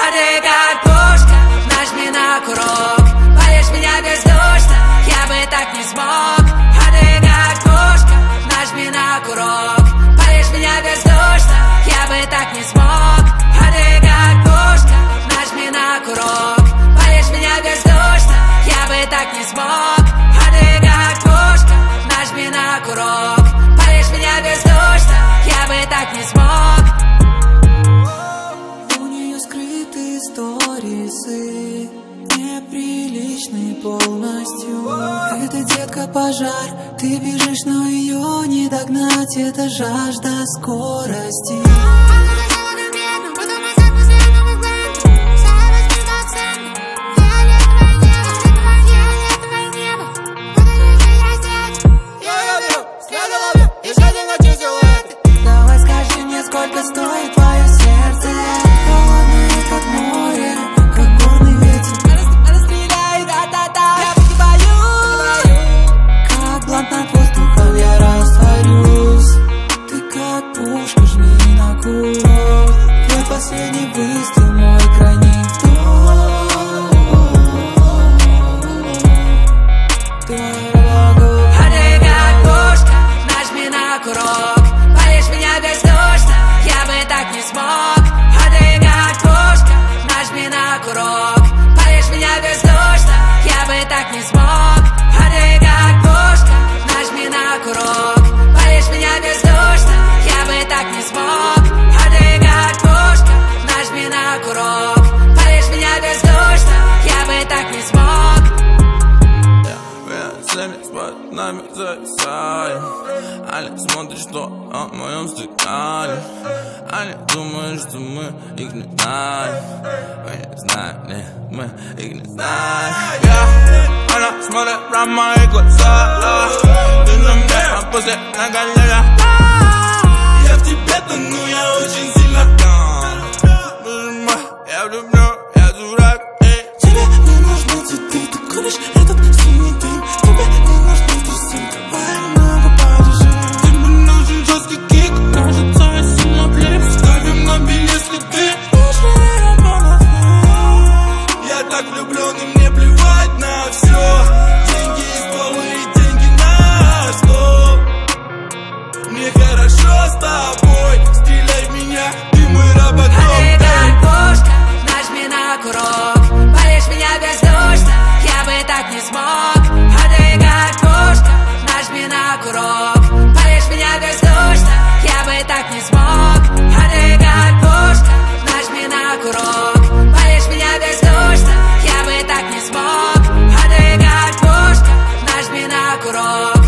ты как пушка, нажми на курок. Палишь меня бездушно, я бы так не смог. А ты как пушка, нажми на курок. Палишь меня бездушно, я бы так не смог. А ты как пушка, нажми на курок. Палишь меня бездушно, я бы так не смог. А ты как пушка, нажми на курок. Палишь меня бездушно, я бы так не смог. У нее скрытые сторисы, неприличные полностью. Это, детка, пожар, ты бежишь, но ее не догнать. Это жажда скорости. Давай скажи мне, сколько стоит твое сердце. Холодное, как море, как горный ветер. Она стреляет, да-да-да, я погибаю. Как блант над воздухом я растворюсь. Ты как пушка, жми на курок. Твой последний выстрел, мой крайний вдох. А ты как пушка, нажми на курок. Палишь меня бездушно, я бы так не смог. А ты как пушка, нажми на курок. Палишь меня бездушно, я бы так не смог. А ты как пушка, нажми на курок. Палишь меня бездушно, я бы так не смог. А ты как пушка, нажми на курок. Палишь меня бездушно, я бы так не смог. Под нами зависаем. Они смотрят, что в моем стакане. Они думают, что мы их не знаем. Мы не знаем, нет, мы их не знаем. Она смотрит в мои глаза. Ты на мне, а после на коленях. Я в тебе тону, я очень сильно там. Боже мой, я влюблен, я дурак. Тебе не нужны цветы, ты куришь этот синий дым. Тебе не нужны трусы, давай немного подержи. Тебе нужен жесткий кик, кажется, я сильно влип. Ставим на беле следы. Я так влюблен, и мне плевать на все. Деньги из ствола и деньги на стол. Мне хорошо с тобой, стреляй в меня, ты мой робокоп. А ты как пушка, нажми на курок. Палишь меня бездушно, я бы так не смог. А ты как пушка, нажми на курок. Палишь меня бездушно, я бы так не смог. А ты как пушка, нажми на курок. Палишь меня бездушно, я бы так не смог. А ты как пушка, нажми на курок.